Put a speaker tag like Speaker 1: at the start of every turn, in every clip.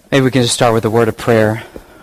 Speaker 1: Maybe we can just start with a word of prayer.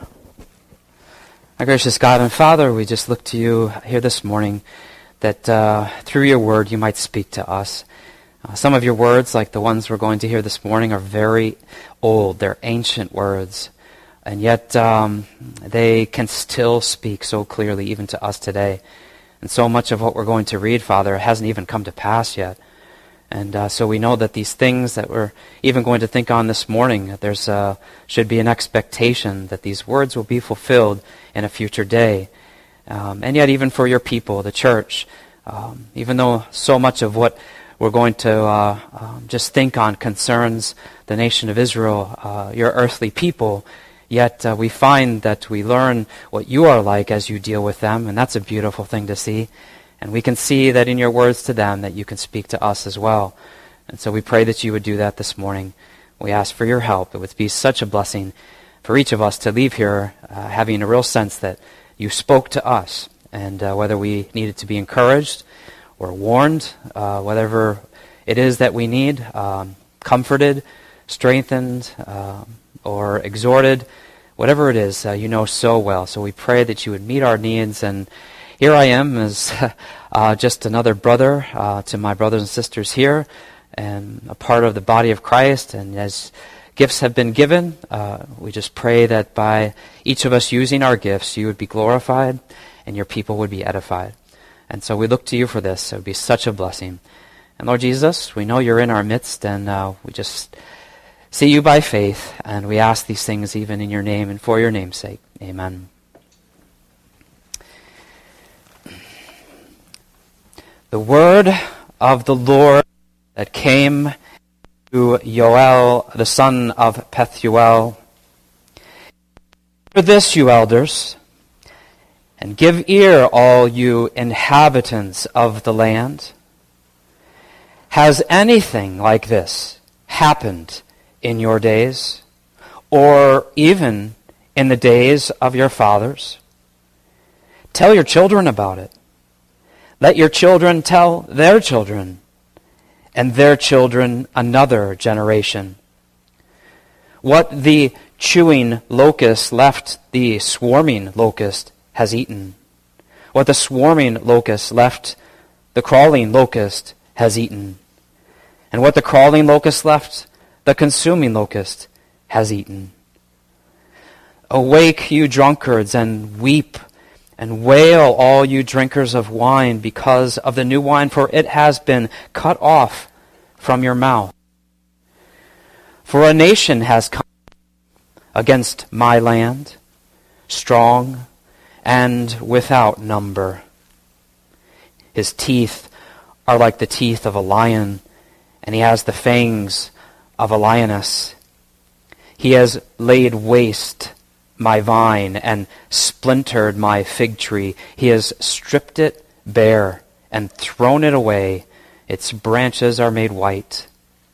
Speaker 1: Our gracious God and Father, we just look to you here this morning that through your word you might speak to us. Some of your words, like the ones we're going to hear this morning, are very old. They're ancient words. And yet they can still speak so clearly even to us today. And so much of what we're going to read, Father, hasn't even come to pass yet. And so we know that these things that we're even going to think on this morning, there's should be an expectation that these words will be fulfilled in a future day. And yet even for your people, the church, even though so much of what we're going to just think on concerns the nation of Israel, your earthly people, yet we find that we learn what you are like as you deal with them, and that's a beautiful thing to see. And we can see that in your words to them that you can speak to us as well. And so we pray that you would do that this morning. We ask for your help. It would be such a blessing for each of us to leave here having a real sense that you spoke to us. And whether we needed to be encouraged or warned, whatever it is that we need, comforted, strengthened, or exhorted, whatever it is, you know so well. So we pray that you would meet our needs. And here I am as just another brother to my brothers and sisters here, and a part of the body of Christ. And as gifts have been given, we just pray that by each of us using our gifts, you would be glorified and your people would be edified. And so we look to you for this. It would be such a blessing. And Lord Jesus, we know you're in our midst, and we just see you by faith, and we ask these things even in your name and for your name's sake. Amen. The word of the Lord that came to Yoel, the son of Pethuel. Hear this, you elders, and give ear, all you inhabitants of the land. Has anything like this happened in your days, or even in the days of your fathers? Tell your children about it. Let your children tell their children, and their children another generation. What the chewing locust left, the swarming locust has eaten. What the swarming locust left, the crawling locust has eaten. And what the crawling locust left, the consuming locust has eaten. Awake, you drunkards, and weep, and wail, all you drinkers of wine, because of the new wine, for it has been cut off from your mouth. For a nation has come against my land, strong and without number. His teeth are like the teeth of a lion, and he has the fangs of a lioness. He has laid waste my vine and splintered my fig tree. He has stripped it bare and thrown it away. Its branches are made white.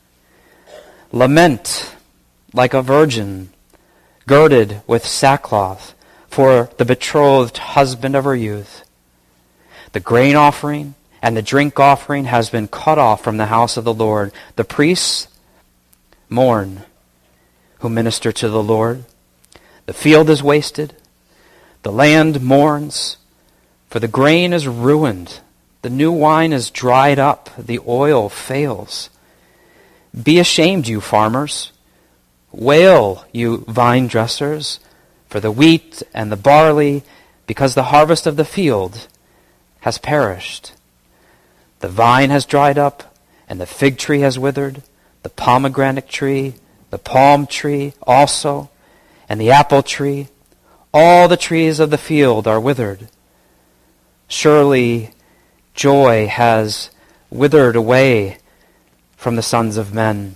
Speaker 1: Lament like a virgin, girded with sackcloth, for the betrothed husband of her youth. The grain offering and the drink offering has been cut off from the house of the Lord. The priests mourn who minister to the Lord. The field is wasted. The land mourns, for the grain is ruined. The new wine is dried up. The oil fails. Be ashamed, you farmers. Wail, you vine dressers, for the wheat and the barley, because the harvest of the field has perished. The vine has dried up, and the fig tree has withered, the pomegranate tree, the palm tree also, and the apple tree. All the trees of the field are withered. Surely joy has withered away from the sons of men.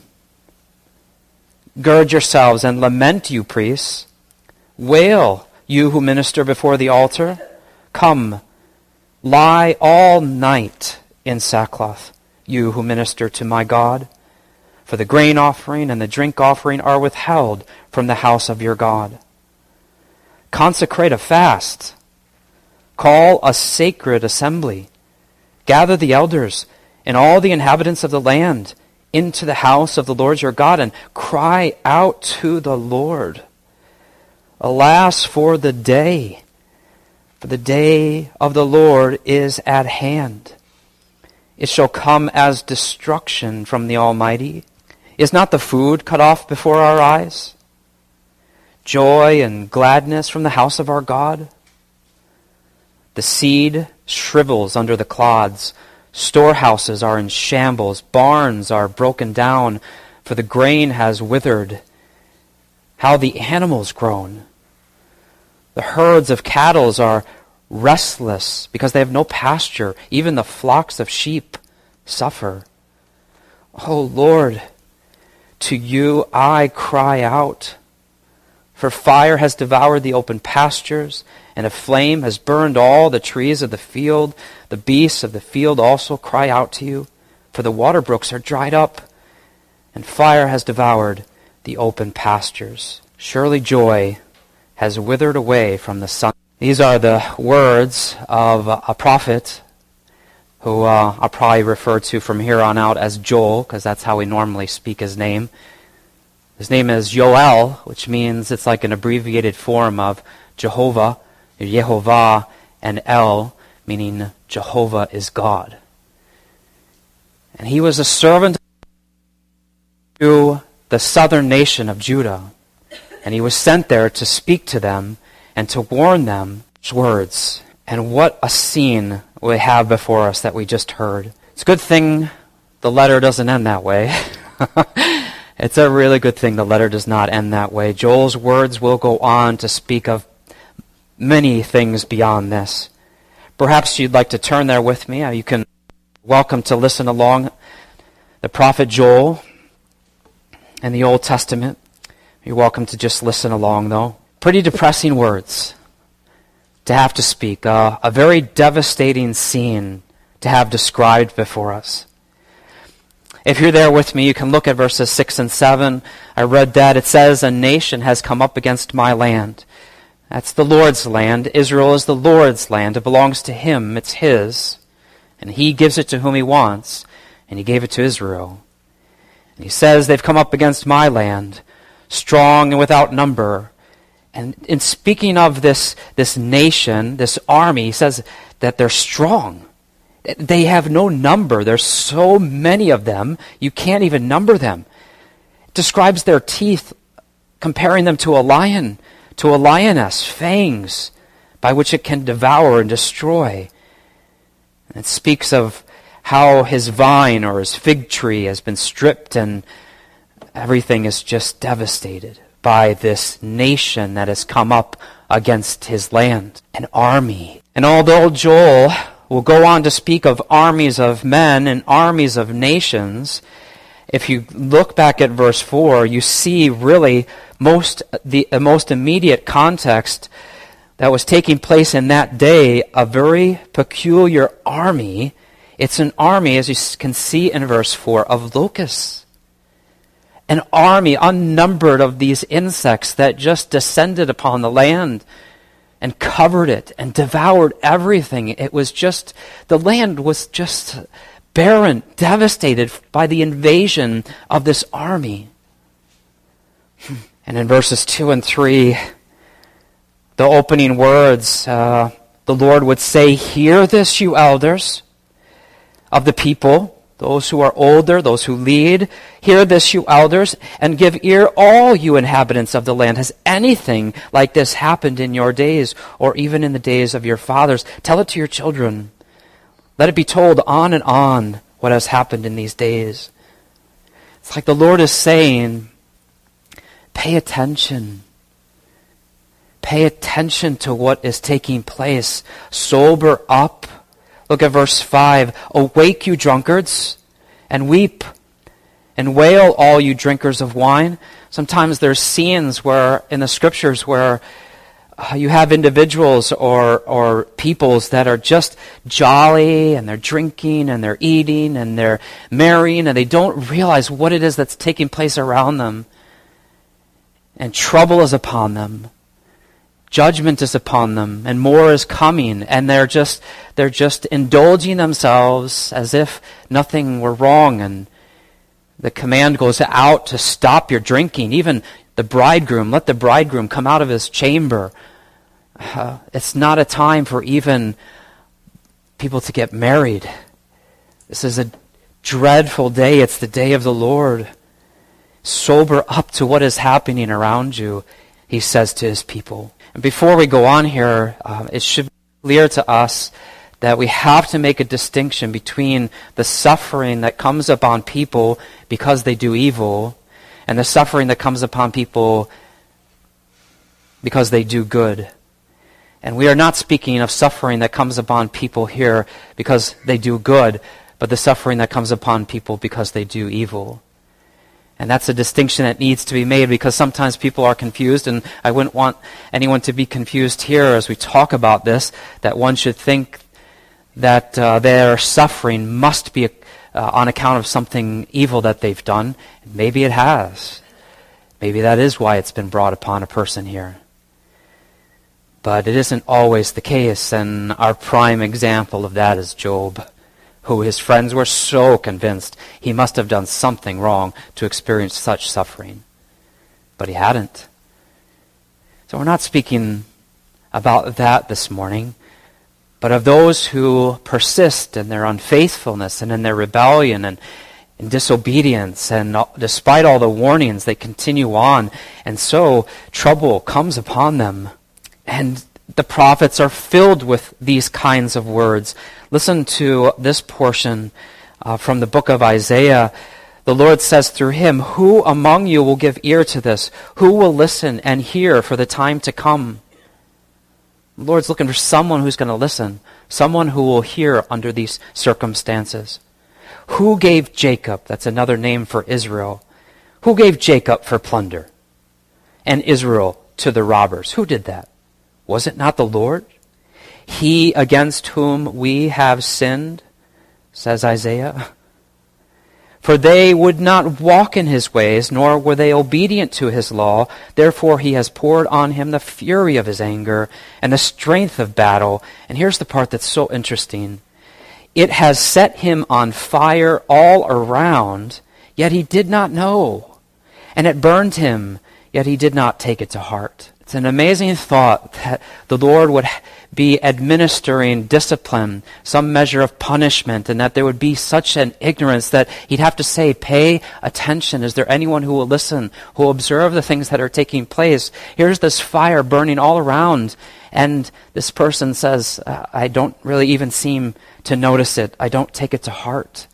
Speaker 1: Gird yourselves and lament, you priests. Wail, you who minister before the altar. Come, lie all night in sackcloth, you who minister to my God. For the grain offering and the drink offering are withheld from the house of your God. Consecrate a fast. Call a sacred assembly. Gather the elders and all the inhabitants of the land into the house of the Lord your God and cry out to the Lord. Alas, for the day of the Lord is at hand. It shall come as destruction from the Almighty. Is not the food cut off before our eyes? Joy and gladness from the house of our God? The seed shrivels under the clods. Storehouses are in shambles. Barns are broken down, for the grain has withered. How the animals groan. The herds of cattle are restless because they have no pasture. Even the flocks of sheep suffer. O Lord, to you I cry out. For fire has devoured the open pastures, and a flame has burned all the trees of the field. The beasts of the field also cry out to you, for the water brooks are dried up, and fire has devoured the open pastures. Surely joy has withered away from the sun. These are the words of a prophet who I'll probably refer to from here on out as Joel, because that's how we normally speak his name. His name is Yoel, which means it's like an abbreviated form of Jehovah, Yehovah, and El, meaning Jehovah is God. And he was a servant to the southern nation of Judah. And he was sent there to speak to them and to warn them words. And what a scene we have before us that we just heard. It's a good thing the letter doesn't end that way. It's a really good thing the letter does not end that way. Joel's words will go on to speak of many things beyond this. Perhaps you'd like to turn there with me. You can welcome to listen along. The prophet Joel in the Old Testament. You're welcome to just listen along, though. Pretty depressing words to have to speak. A very devastating scene to have described before us. If you're there with me, you can look at verses 6 and 7. I read that. It says, a nation has come up against my land. That's the Lord's land. Israel is the Lord's land. It belongs to Him. It's His. And He gives it to whom He wants. And He gave it to Israel. And He says, they've come up against my land, strong and without number. And in speaking of this nation, this army, He says that they're strong. They have no number. There's so many of them, you can't even number them. It describes their teeth, comparing them to a lion, to a lioness, fangs, by which it can devour and destroy. And it speaks of how his vine or his fig tree has been stripped and everything is just devastated by this nation that has come up against his land, an army. And although Joel will go on to speak of armies of men and armies of nations, if you look back at verse 4, you see really the most immediate context that was taking place in that day, a very peculiar army. It's an army, as you can see in verse 4, of locusts. An army unnumbered of these insects that just descended upon the land and covered it and devoured everything. It was just, the land was just barren, devastated by the invasion of this army. And in verses 2 and 3, the opening words, the Lord would say, hear this, you elders of the people, those who are older, those who lead. Hear this, you elders, and give ear, all you inhabitants of the land. Has anything like this happened in your days, or even in the days of your fathers? Tell it to your children. Let it be told on and on what has happened in these days. It's like the Lord is saying, pay attention. Pay attention to what is taking place. Sober up. Look at verse 5. Awake, you drunkards, and weep, and wail, all you drinkers of wine. Sometimes there's scenes where in the scriptures where you have individuals or peoples that are just jolly, and they're drinking, and they're eating, and they're marrying, and they don't realize what it is that's taking place around them. And trouble is upon them. Judgment is upon them, and more is coming, and they're just indulging themselves as if nothing were wrong, and The command goes out to stop your drinking. Even the bridegroom, let the bridegroom come out of his chamber. It's not a time for even people to get married. This is a dreadful day. It's the day of the Lord. Sober up to what is happening around you, he says to his people. And before we go on here, it should be clear to us that we have to make a distinction between the suffering that comes upon people because they do evil and the suffering that comes upon people because they do good. And we are not speaking of suffering that comes upon people here because they do good, but the suffering that comes upon people because they do evil. And that's a distinction that needs to be made, because sometimes people are confused, and I wouldn't want anyone to be confused here as we talk about this, that one should think that their suffering must be on account of something evil that they've done. Maybe it has. Maybe that is why it's been brought upon a person here. But it isn't always the case, and our prime example of that is Job, who his friends were so convinced he must have done something wrong to experience such suffering. But he hadn't. So we're not speaking about that this morning, but of those who persist in their unfaithfulness and in their rebellion and in disobedience, and despite all the warnings, they continue on, and so trouble comes upon them. And the prophets are filled with these kinds of words. Listen to this portion from the book of Isaiah. The Lord says through him, "Who among you will give ear to this? Who will listen and hear for the time to come?" The Lord's looking for someone who's going to listen, someone who will hear under these circumstances. Who gave Jacob, that's another name for Israel, who gave Jacob for plunder and Israel to the robbers? Who did that? Was it not the Lord? He against whom we have sinned, says Isaiah. For they would not walk in his ways, nor were they obedient to his law. Therefore he has poured on him the fury of his anger and the strength of battle. And here's the part that's so interesting. It has set him on fire all around, yet he did not know. And it burned him, yet he did not take it to heart. It's an amazing thought that the Lord would be administering discipline, some measure of punishment, and that there would be such an ignorance that he'd have to say, pay attention. Is there anyone who will listen, who will observe the things that are taking place? Here's this fire burning all around, and this person says, I don't really even seem to notice it. I don't take it to heart.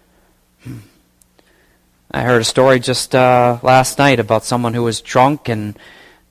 Speaker 1: I heard a story just last night about someone who was drunk, and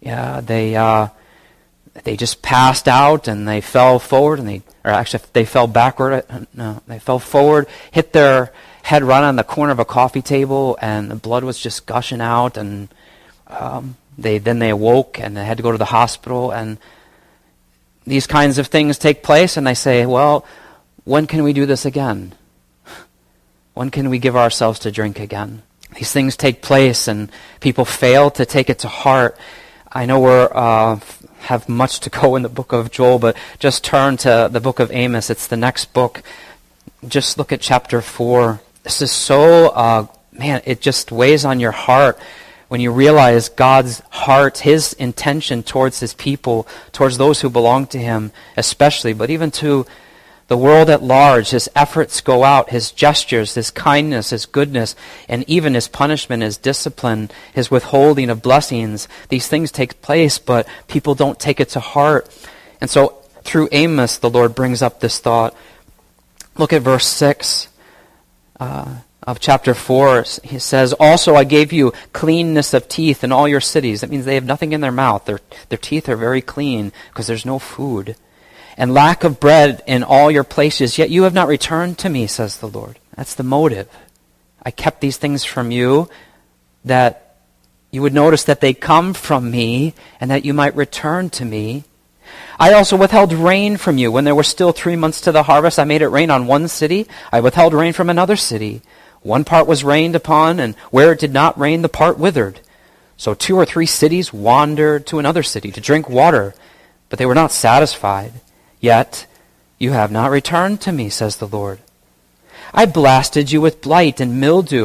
Speaker 1: they just passed out, and they fell forward, and they fell backward. No, they fell forward, hit their head right on the corner of a coffee table, and the blood was just gushing out. And they awoke, and they had to go to the hospital. And these kinds of things take place, and they say, "Well, when can we do this again? When can we give ourselves to drink again?" These things take place, and people fail to take it to heart. I know we have much to go in the book of Joel, but just turn to the book of Amos. It's the next book. Just look at chapter 4. This is so, it just weighs on your heart when you realize God's heart, his intention towards his people, towards those who belong to him especially, but even to the world at large. His efforts go out, his gestures, his kindness, his goodness, and even his punishment, his discipline, his withholding of blessings. These things take place, but people don't take it to heart. And so through Amos, the Lord brings up this thought. Look at verse 6 of chapter 4. He says, "Also I gave you cleanness of teeth in all your cities." That means they have nothing in their mouth. Their teeth are very clean because there's no food. "And lack of bread in all your places, yet you have not returned to me, says the Lord." That's the motive. I kept these things from you, that you would notice that they come from me, and that you might return to me. "I also withheld rain from you. When there were still 3 months to the harvest, I made it rain on one city. I withheld rain from another city. One part was rained upon, and where it did not rain, the part withered. So 2 or 3 cities wandered to another city to drink water, but they were not satisfied. Yet you have not returned to me, says the Lord. I blasted you with blight and mildew,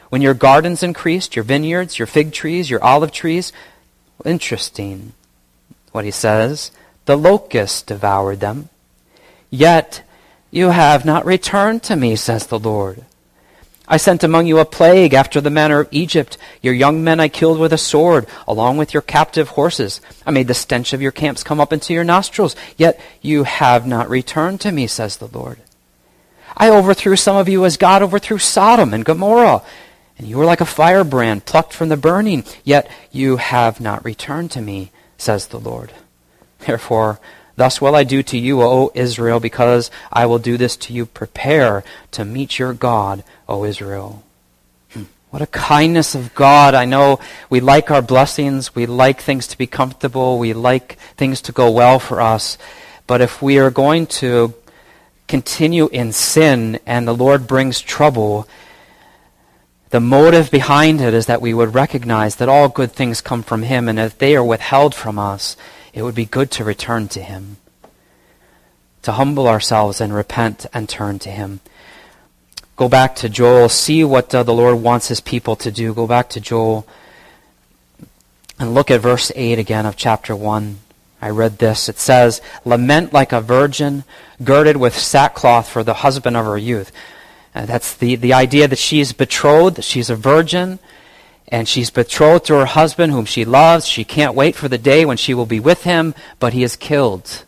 Speaker 1: When your gardens increased, your vineyards, your fig trees, your olive trees, interesting what he says, the locusts devoured them. Yet you have not returned to me, says the Lord. I sent among you a plague after the manner of Egypt. Your young men I killed with a sword, along with your captive horses. I made the stench of your camps come up into your nostrils. Yet you have not returned to me, says the Lord. I overthrew some of you as God overthrew Sodom and Gomorrah. And you were like a firebrand plucked from the burning. Yet you have not returned to me, says the Lord. Therefore, thus will I do to you, O Israel, because I will do this to you. Prepare to meet your God, O Israel. What a kindness of God. I know we like our blessings. We like things to be comfortable. We like things to go well for us. But if we are going to continue in sin and the Lord brings trouble, the motive behind it is that we would recognize that all good things come from Him, and if they are withheld from us, it would be good to return to Him, to humble ourselves and repent and turn to Him. Go back to Joel. See what the Lord wants His people to do. Go back to Joel and look at verse 8 again of chapter 1. I read this. It says, lament like a virgin girded with sackcloth for the husband of her youth. That's the idea that she's betrothed, that she's a virgin, and she's betrothed to her husband whom she loves. She can't wait for the day when she will be with him, but he is killed.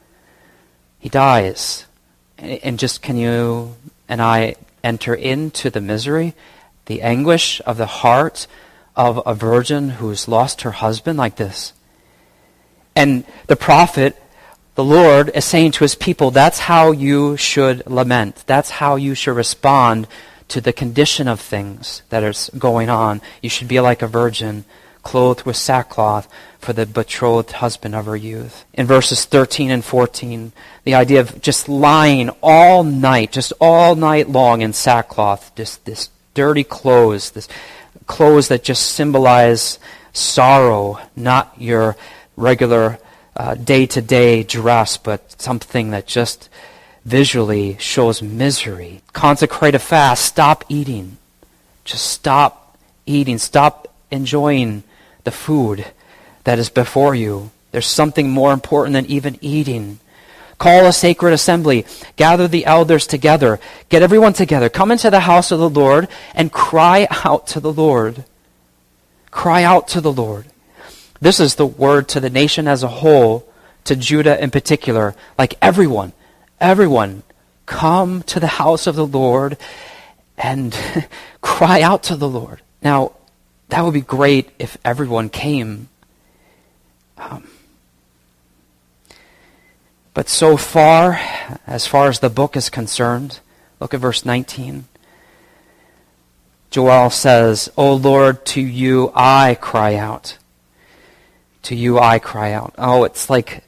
Speaker 1: He dies. And just can you and I enter into the misery, the anguish of the heart of a virgin who's lost her husband like this? And the prophet, the Lord, is saying to His people, that's how you should lament. That's how you should respond to the condition of things that is going on. You should be like a virgin, clothed with sackcloth for the betrothed husband of her youth. In verses 13 and 14, the idea of just lying all night, just all night long in sackcloth, just this dirty clothes, this clothes that just symbolize sorrow, not your regular day-to-day dress, but something that just visually shows misery. Consecrate a fast. Stop eating. Just stop eating. Stop enjoying the food that is before you. There's something more important than even eating. Call a sacred assembly. Gather the elders together. Get everyone together. Come into the house of the Lord and cry out to the Lord. Cry out to the Lord. This is the word to the nation as a whole, to Judah in particular. Like everyone, come to the house of the Lord and cry out to the Lord. Now, that would be great if everyone came. But so far as the book is concerned, look at verse 19. Joel says, O Lord, to you I cry out. To you I cry out. Oh, it's like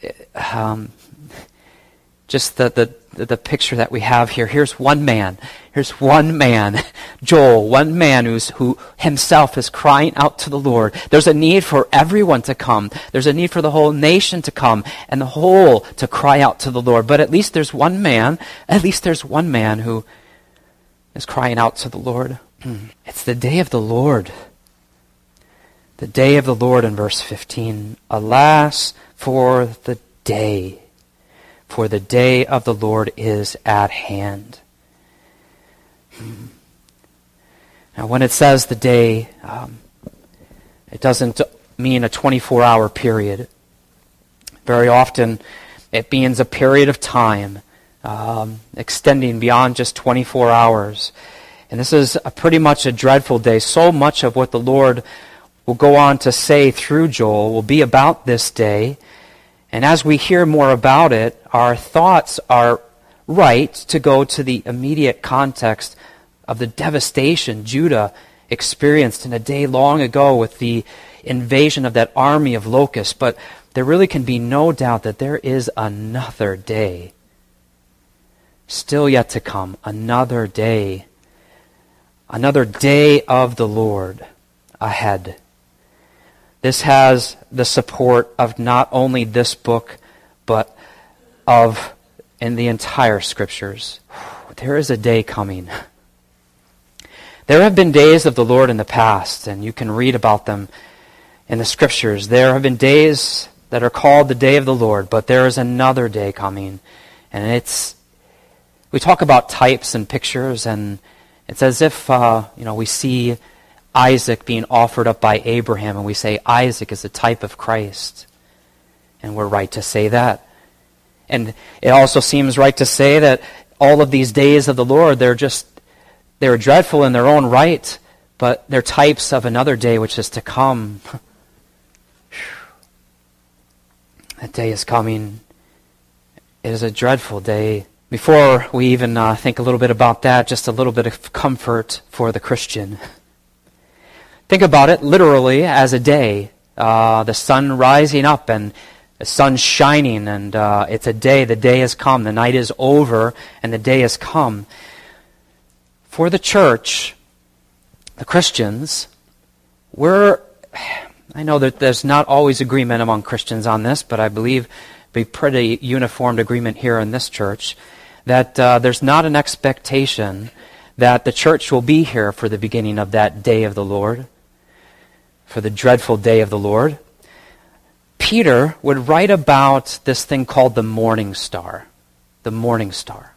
Speaker 1: just the picture that we have here. Here's one man, Joel, one man who himself is crying out to the Lord. There's a need for everyone to come. There's a need for the whole nation to come and the whole to cry out to the Lord. But at least there's one man who is crying out to the Lord. It's the day of the Lord. The day of the Lord in verse 15. Alas for the day of the Lord is at hand. Now when it says the day, it doesn't mean a 24-hour period. Very often it means a period of time extending beyond just 24 hours. And this is pretty much a dreadful day. So much of what the Lord will go on to say through Joel will be about this day. And as we hear more about it, our thoughts are right to go to the immediate context of the devastation Judah experienced in a day long ago with the invasion of that army of locusts. But there really can be no doubt that there is another day still yet to come. Another day of the Lord ahead. This has the support of not only this book, but in the entire Scriptures. There is a day coming. There have been days of the Lord in the past, and you can read about them in the Scriptures. There have been days that are called the day of the Lord, but there is another day coming. And we talk about types and pictures, and it's as if we see Isaac being offered up by Abraham, and we say Isaac is a type of Christ. And we're right to say that. And it also seems right to say that all of these days of the Lord, they're dreadful in their own right, but they're types of another day which is to come. That day is coming. It is a dreadful day. Before we even think a little bit about that, just a little bit of comfort for the Christian. Think about it literally as a day. The sun rising up and the sun shining, and it's a day. The day has come. The night is over, and the day has come. For the church, the Christians, I know that there's not always agreement among Christians on this, but I believe be pretty uniformed agreement here in this church, that there's not an expectation that the church will be here for the beginning of that day of the Lord, for the dreadful day of the Lord. Peter would write about this thing called the morning star. The morning star.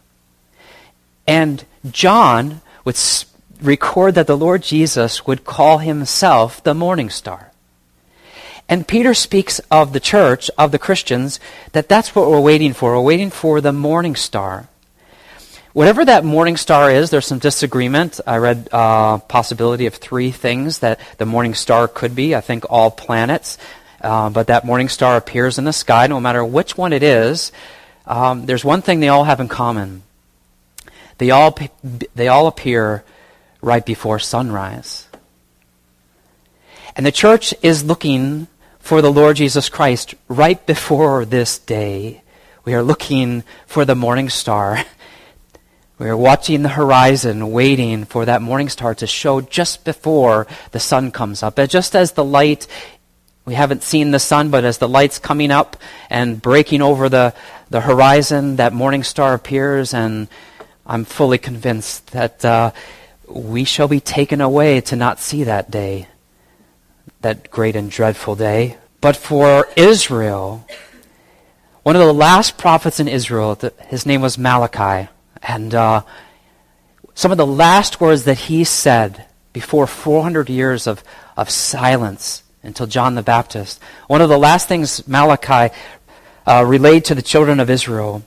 Speaker 1: And John would record that the Lord Jesus would call himself the morning star. And Peter speaks of the church, of the Christians, that's what we're waiting for. We're waiting for the morning star. Whatever that morning star is, there's some disagreement. I read possibility of 3 things that the morning star could be. I think all planets. But that morning star appears in the sky. No matter which one it is, there's one thing they all have in common. They all appear right before sunrise. And the church is looking for the Lord Jesus Christ right before this day. We are looking for the morning star. We are watching the horizon, waiting for that morning star to show just before the sun comes up. And just as the light, we haven't seen the sun, but as the light's coming up and breaking over the horizon, that morning star appears, and I'm fully convinced that we shall be taken away to not see that day, that great and dreadful day. But for Israel, one of the last prophets in Israel, his name was Malachi, and some of the last words that he said before 400 years of silence until John the Baptist, one of the last things Malachi relayed to the children of Israel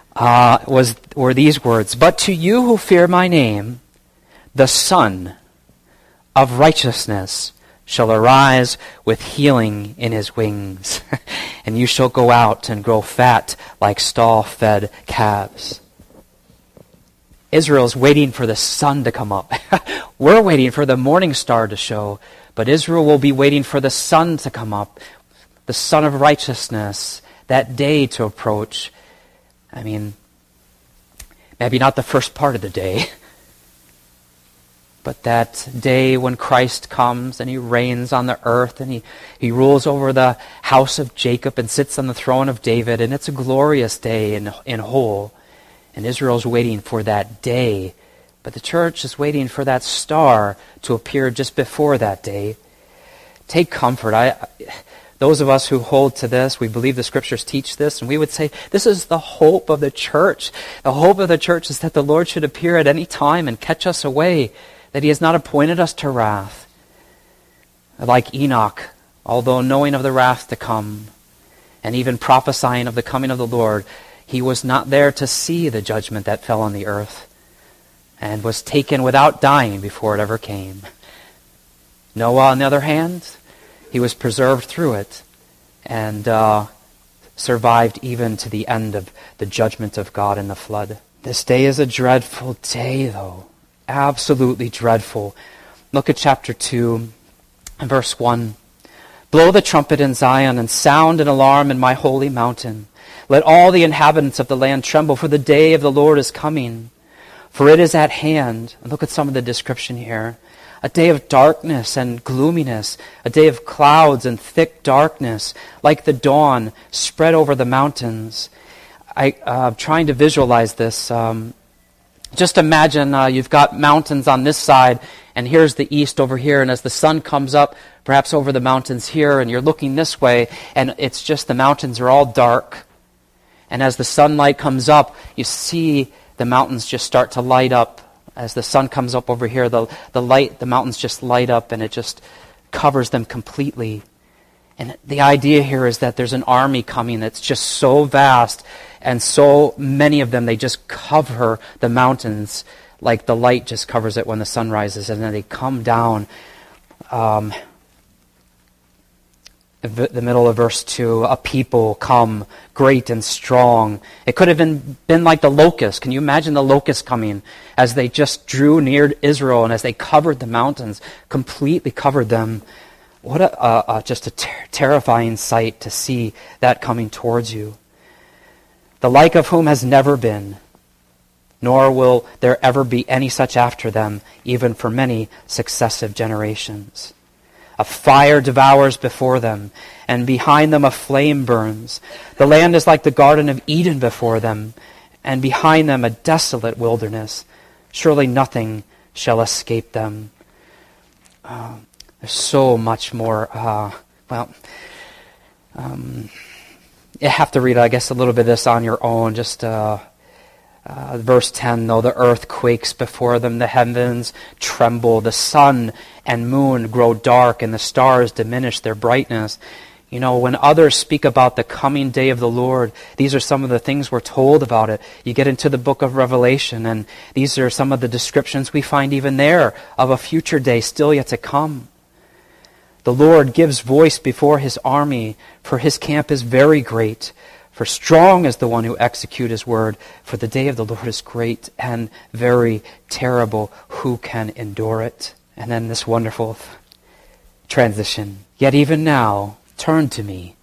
Speaker 1: were these words: "But to you who fear my name, the Son of righteousness shall arise with healing in his wings, and you shall go out and grow fat like stall-fed calves." Israel's waiting for the sun to come up. We're waiting for the morning star to show, but Israel will be waiting for the sun to come up, the Son of righteousness, that day to approach. I mean, maybe not the first part of the day, but that day when Christ comes and he reigns on the earth and he rules over the house of Jacob and sits on the throne of David, and it's a glorious day in whole. And Israel's waiting for that day, but the church is waiting for that star to appear just before that day. Take comfort. Those of us who hold to this, we believe the Scriptures teach this, and we would say this is the hope of the church. The hope of the church is that the Lord should appear at any time and catch us away, that he has not appointed us to wrath. Like Enoch, although knowing of the wrath to come, and even prophesying of the coming of the Lord, he was not there to see the judgment that fell on the earth, and was taken without dying before it ever came. Noah, on the other hand, he was preserved through it, and survived even to the end of the judgment of God in the flood. This day is a dreadful day, though. Absolutely dreadful. Look at chapter 2, verse 1. "Blow the trumpet in Zion, and sound an alarm in my holy mountain. Let all the inhabitants of the land tremble, for the day of the Lord is coming. For it is at hand." And look at some of the description here. "A day of darkness and gloominess, a day of clouds and thick darkness, like the dawn spread over the mountains." I'm trying to visualize this. Just imagine you've got mountains on this side, and here's the east over here, and as the sun comes up, perhaps over the mountains here, and you're looking this way, and it's just the mountains are all dark. And as the sunlight comes up, you see the mountains just start to light up. As the sun comes up over here, the mountains just light up, and it just covers them completely. And the idea here is that there's an army coming that's just so vast, and so many of them, they just cover the mountains like the light just covers it when the sun rises, and then they come down. The middle of verse 2, a people come, great and strong. It could have been like the locusts. Can you imagine the locusts coming as they just drew near Israel, and as they covered the mountains, completely covered them? What just a terrifying sight to see that coming towards you. The like of whom has never been, nor will there ever be any such after them, even for many successive generations. A fire devours before them, and behind them a flame burns. The land is like the Garden of Eden before them, and behind them a desolate wilderness. Surely nothing shall escape them. There's so much more. You have to read, I guess, a little bit of this on your own. Just verse 10, though the earth quakes before them, the heavens tremble, the sun and moon grow dark, and the stars diminish their brightness. You know, when others speak about the coming day of the Lord, these are some of the things we're told about it. You get into the book of Revelation, and these are some of the descriptions we find even there of a future day still yet to come. The Lord gives voice before his army, for his camp is very great. For strong is the one who executes his word, for the day of the Lord is great and very terrible. Who can endure it? And then this wonderful transition. Yet even now, turn to me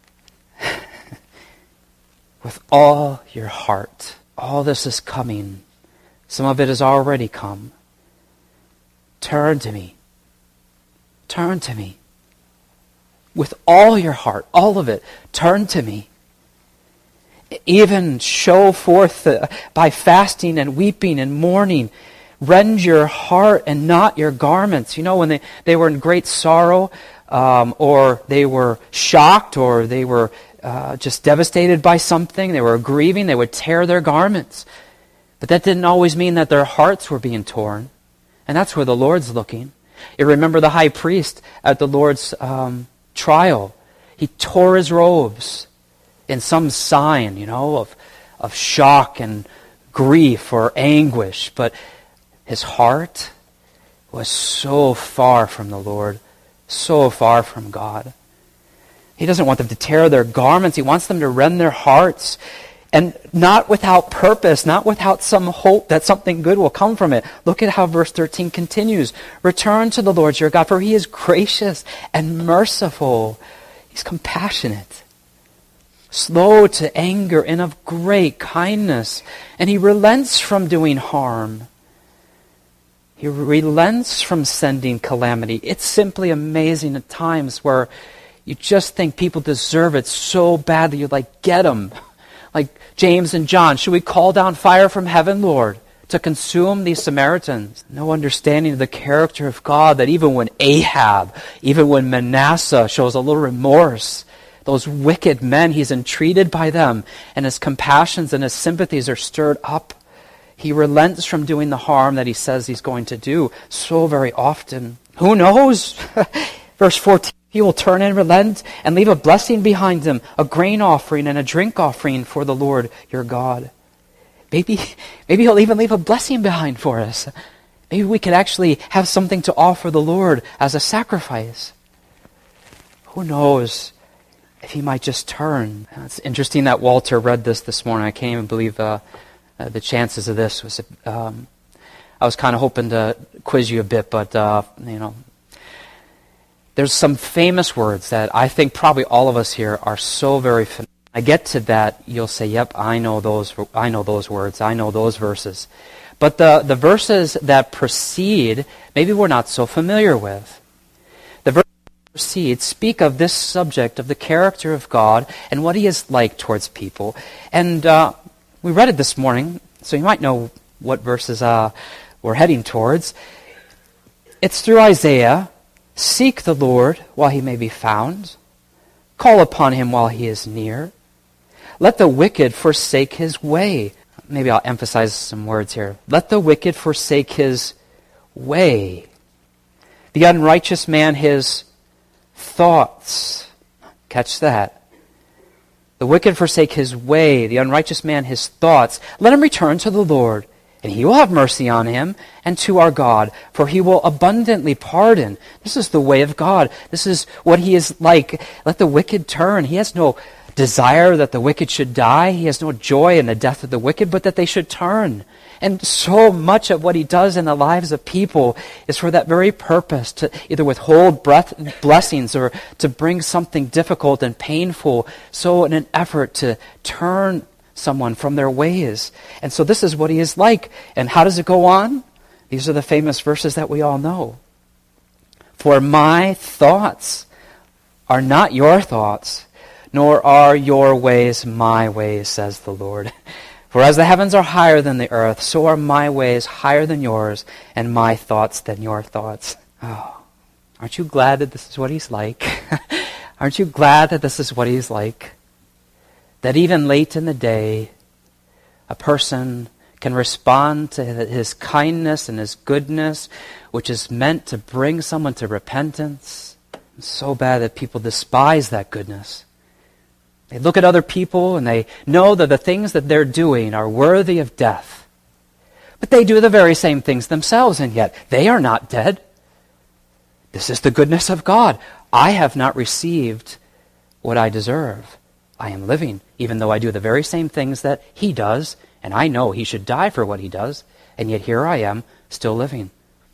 Speaker 1: with all your heart. All this is coming. Some of it has already come. Turn to me. Turn to me. With all your heart, all of it, turn to me. Even show forth by fasting and weeping and mourning. Rend your heart and not your garments. You know, when they were in great sorrow, or they were shocked, or they were just devastated by something, they were grieving, they would tear their garments. But that didn't always mean that their hearts were being torn. And that's where the Lord's looking. You remember the high priest at the Lord's trial. He tore his robes in some sign, of shock and grief or anguish. But his heart was so far from the Lord, so far from God. He doesn't want them to tear their garments. He wants them to rend their hearts. And not without purpose, not without some hope that something good will come from it. Look at how verse 13 continues. Return to the Lord your God, for he is gracious and merciful. He's compassionate, slow to anger, and of great kindness. And he relents from doing harm. He relents from sending calamity. It's simply amazing at times where you just think people deserve it so badly. You're like, get them. Like James and John, should we call down fire from heaven, Lord, to consume these Samaritans? No understanding of the character of God, that even when Ahab, even when Manasseh shows a little remorse, those wicked men, he's entreated by them, and his compassions and his sympathies are stirred up. He relents from doing the harm that he says he's going to do so very often. Who knows? Verse 14. He will turn and relent and leave a blessing behind him, a grain offering and a drink offering for the Lord your God. Maybe he'll even leave a blessing behind for us. Maybe we could actually have something to offer the Lord as a sacrifice. Who knows if he might just turn. It's interesting that Walter read this morning. I can't even believe the chances of this. I was kind of hoping to quiz you a bit, but there's some famous words that I think probably all of us here are so very familiar. I get to that, you'll say, yep, I know those words, I know those verses. But the verses that precede, maybe we're not so familiar with. The verses that precede speak of this subject of the character of God and what he is like towards people. And we read it this morning, so you might know what verses we're heading towards. It's through Isaiah. Seek the Lord while he may be found. Call upon him while he is near. Let the wicked forsake his way. Maybe I'll emphasize some words here. Let the wicked forsake his way. The unrighteous man his thoughts. Catch that. The wicked forsake his way. The unrighteous man his thoughts. Let him return to the Lord, and he will have mercy on him and to our God, for he will abundantly pardon. This is the way of God. This is what he is like. Let the wicked turn. He has no desire that the wicked should die. He has no joy in the death of the wicked, but that they should turn. And so much of what he does in the lives of people is for that very purpose, to either withhold blessings or to bring something difficult and painful, so in an effort to turn someone from their ways. And so this is what he is like. And how does it go on? These are the famous verses that we all know. For my thoughts are not your thoughts, nor are your ways my ways, says the Lord. For as the heavens are higher than the earth, so are my ways higher than yours, and my thoughts than your thoughts. Oh, aren't you glad that this is what he's like? Aren't you glad that this is what he's like? That even late in the day, a person can respond to his kindness and his goodness, which is meant to bring someone to repentance. It's so bad that people despise that goodness. They look at other people and they know that the things that they're doing are worthy of death. But they do the very same things themselves, and yet they are not dead. This is the goodness of God. I have not received what I deserve. I am living, even though I do the very same things that he does, and I know he should die for what he does, and yet here I am, still living.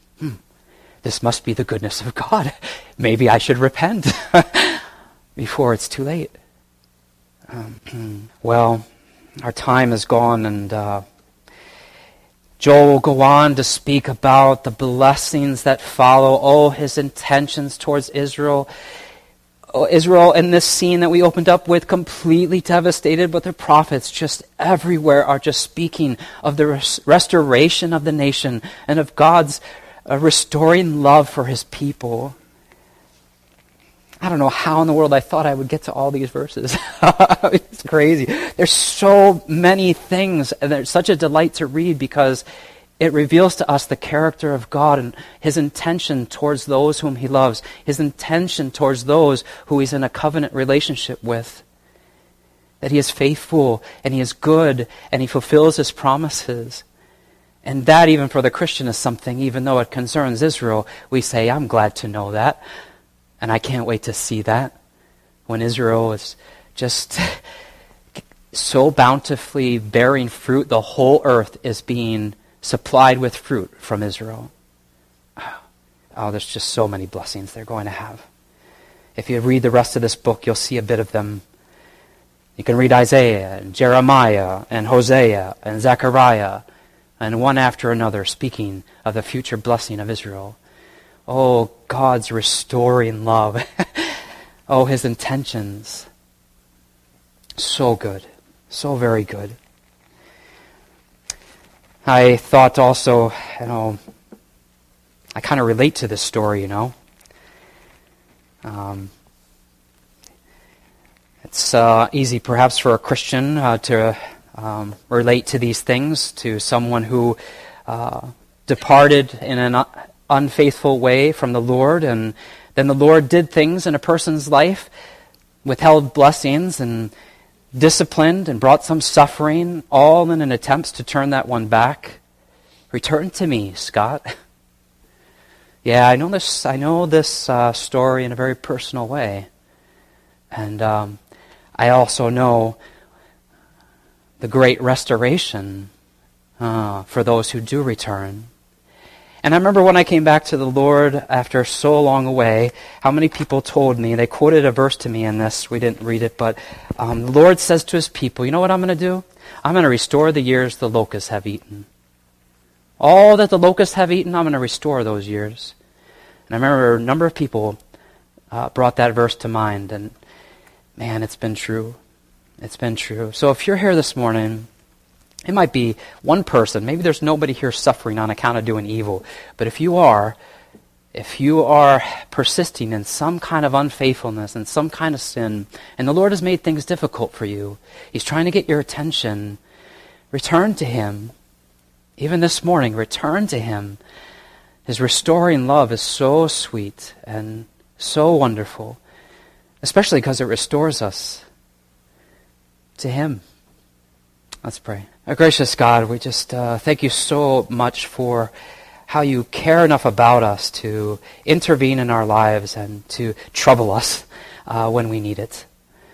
Speaker 1: This must be the goodness of God. Maybe I should repent before it's too late. Well, our time is gone, and Joel will go on to speak about the blessings that follow, his intentions towards Israel. Israel in this scene that we opened up with, completely devastated, but the prophets just everywhere are just speaking of the restoration of the nation and of God's restoring love for his people. I don't know how in the world I thought I would get to all these verses. It's crazy. There's so many things, and it's such a delight to read because it reveals to us the character of God and his intention towards those whom he loves, his intention towards those who he's in a covenant relationship with. That he is faithful and he is good and he fulfills his promises. And that even for the Christian is something, even though it concerns Israel, we say, I'm glad to know that. And I can't wait to see that when Israel is just so bountifully bearing fruit, the whole earth is being supplied with fruit from Israel. Oh, there's just so many blessings they're going to have. If you read the rest of this book, you'll see a bit of them. You can read Isaiah and Jeremiah and Hosea and Zechariah and one after another speaking of the future blessing of Israel. Oh, God's restoring love. Oh, his intentions. So good. So very good. I thought also, I kind of relate to this story, It's easy perhaps for a Christian to relate to these things, to someone who departed in an unfaithful way from the Lord, and then the Lord did things in a person's life, withheld blessings and disciplined and brought some suffering, all in an attempt to turn that one back. Return to me, Scott. Yeah, I know this story in a very personal way. And I also know the great restoration for those who do return. And I remember when I came back to the Lord after so long away, how many people told me, they quoted a verse to me in this, we didn't read it, but the Lord says to his people, you know what I'm going to do? I'm going to restore the years the locusts have eaten. All that the locusts have eaten, I'm going to restore those years. And I remember a number of people brought that verse to mind, and man, it's been true. It's been true. So if you're here this morning It might be one person. Maybe there's nobody here suffering on account of doing evil. But if you are persisting in some kind of unfaithfulness and some kind of sin, and the Lord has made things difficult for you, He's trying to get your attention, return to Him. Even this morning, return to Him. His restoring love is so sweet and so wonderful, especially because it restores us to Him. Let's pray. Our gracious God, we just thank you so much for how you care enough about us to intervene in our lives and to trouble us when we need it.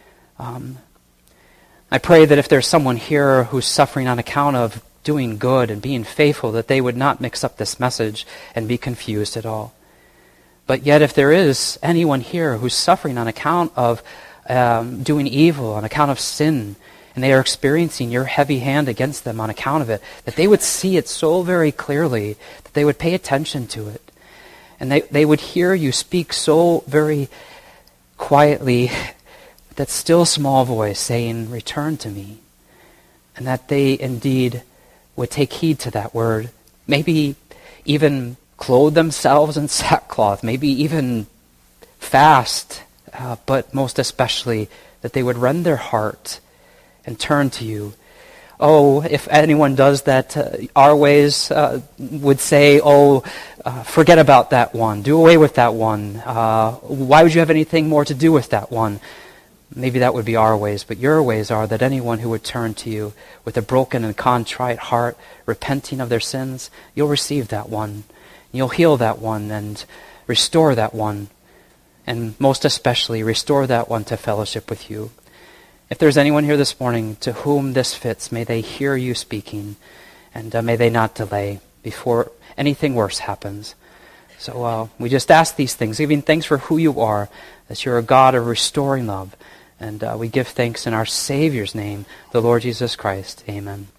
Speaker 1: I pray that if there's someone here who's suffering on account of doing good and being faithful, that they would not mix up this message and be confused at all. But yet if there is anyone here who's suffering on account of doing evil, on account of sin, and they are experiencing your heavy hand against them on account of it, that they would see it so very clearly, that they would pay attention to it. And they would hear you speak so very quietly, that still small voice saying, return to me. And that they indeed would take heed to that word. Maybe even clothe themselves in sackcloth. Maybe even fast. But most especially that they would rend their heart and turn to you. Oh, if anyone does that, our ways would say, forget about that one. Do away with that one. Why would you have anything more to do with that one? Maybe that would be our ways, but your ways are that anyone who would turn to you with a broken and contrite heart, repenting of their sins, you'll receive that one. You'll heal that one and restore that one. And most especially, restore that one to fellowship with you. If there's anyone here this morning to whom this fits, may they hear you speaking, and may they not delay before anything worse happens. So we just ask these things, giving thanks for who you are, that you're a God of restoring love. And we give thanks in our Savior's name, the Lord Jesus Christ. Amen.